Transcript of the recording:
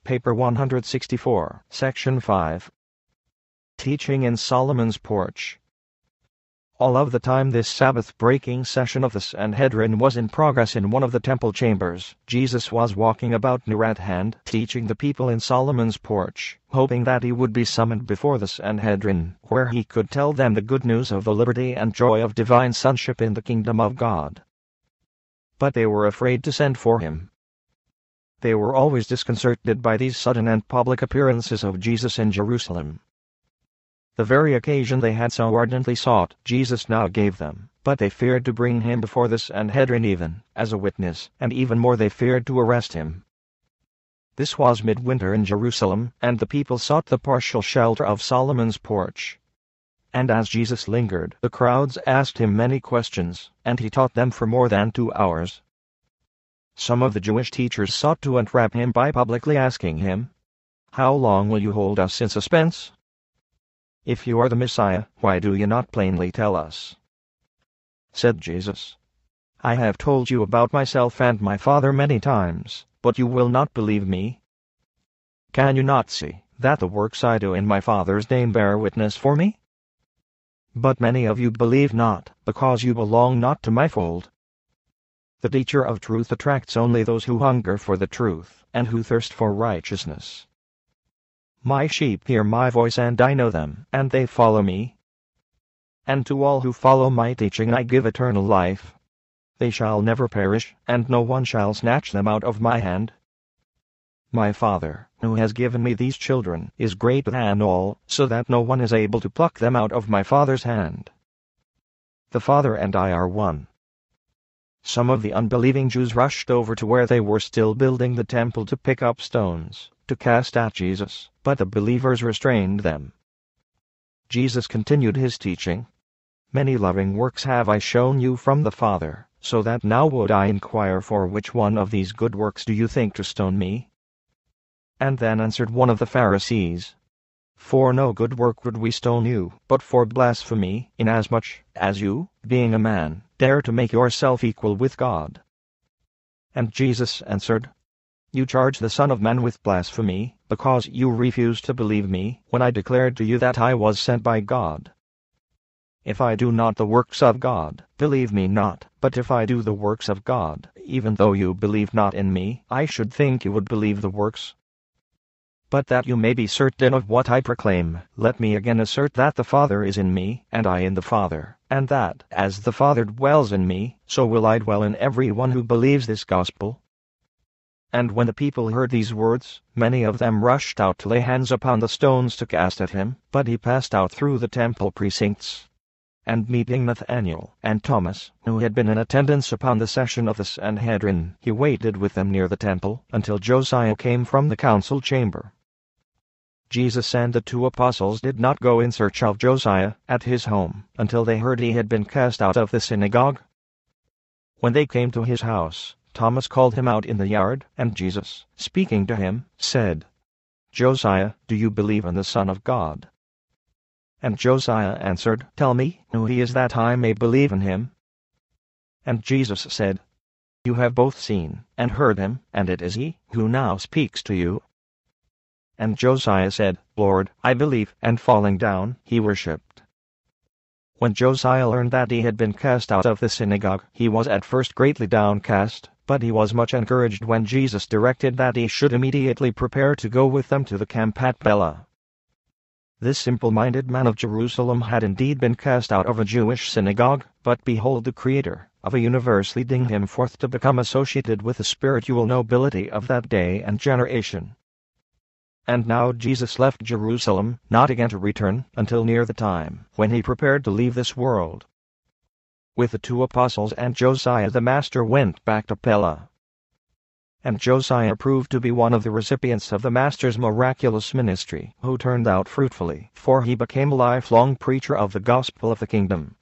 Paper 164, Section 5. Teaching in Solomon's Porch. All of the time this Sabbath-breaking session of the Sanhedrin was in progress in one of the temple chambers, Jesus was walking about near at hand, teaching the people in Solomon's porch, hoping that he would be summoned before the Sanhedrin, where he could tell them the good news of the liberty and joy of divine sonship in the kingdom of God. But they were afraid to send for him. They were always disconcerted by these sudden and public appearances of Jesus in Jerusalem. The very occasion they had so ardently sought, Jesus now gave them, but they feared to bring him before the Sanhedrin even as a witness, and even more they feared to arrest him. This was midwinter in Jerusalem, and the people sought the partial shelter of Solomon's porch. And as Jesus lingered, the crowds asked him many questions, and he taught them for more than 2 hours. Some of the Jewish teachers sought to entrap him by publicly asking him, "How long will you hold us in suspense? If you are the Messiah, why do you not plainly tell us?" Said Jesus, "I have told you about myself and my Father many times, but you will not believe me. Can you not see that the works I do in my Father's name bear witness for me? But many of you believe not, because you belong not to my fold. The teacher of truth attracts only those who hunger for the truth, and who thirst for righteousness. My sheep hear my voice and I know them, and they follow me. And to all who follow my teaching I give eternal life. They shall never perish, and no one shall snatch them out of my hand. My Father, who has given me these children, is greater than all, so that no one is able to pluck them out of my Father's hand. The Father and I are one." Some of the unbelieving Jews rushed over to where they were still building the temple to pick up stones to cast at Jesus, but the believers restrained them. Jesus continued his teaching. "Many loving works have I shown you from the Father, so that now would I inquire for which one of these good works do you think to stone me?" And then answered one of the Pharisees, "For no good work would we stone you, but for blasphemy, inasmuch as you, being a man, dare to make yourself equal with God." And Jesus answered, "You charge the Son of Man with blasphemy, because you refuse to believe me, when I declared to you that I was sent by God. If I do not the works of God, believe me not, but if I do the works of God, even though you believe not in me, I should think you would believe the works. But that you may be certain of what I proclaim, let me again assert that the Father is in me, and I in the Father, and that, as the Father dwells in me, so will I dwell in every one who believes this gospel." And when the people heard these words, many of them rushed out to lay hands upon the stones to cast at him, but he passed out through the temple precincts. And meeting Nathanael and Thomas, who had been in attendance upon the session of the Sanhedrin, he waited with them near the temple, until Josiah came from the council chamber. Jesus and the 2 apostles did not go in search of Josiah at his home, until they heard he had been cast out of the synagogue. When they came to his house, Thomas called him out in the yard, and Jesus, speaking to him, said, "Josiah, do you believe in the Son of God?" And Josiah answered, "Tell me who he is that I may believe in him." And Jesus said, "You have both seen and heard him, and it is he who now speaks to you." And Josiah said, "Lord, I believe," and falling down, he worshipped. When Josiah learned that he had been cast out of the synagogue, he was at first greatly downcast, but he was much encouraged when Jesus directed that he should immediately prepare to go with them to the camp at Pella. This simple-minded man of Jerusalem had indeed been cast out of a Jewish synagogue, but behold the Creator of a universe leading him forth to become associated with the spiritual nobility of that day and generation. And now Jesus left Jerusalem, not again to return until near the time when he prepared to leave this world. With the 2 apostles and Josiah the Master went back to Pella. And Josiah proved to be one of the recipients of the Master's miraculous ministry, who turned out fruitfully, for he became a lifelong preacher of the gospel of the kingdom.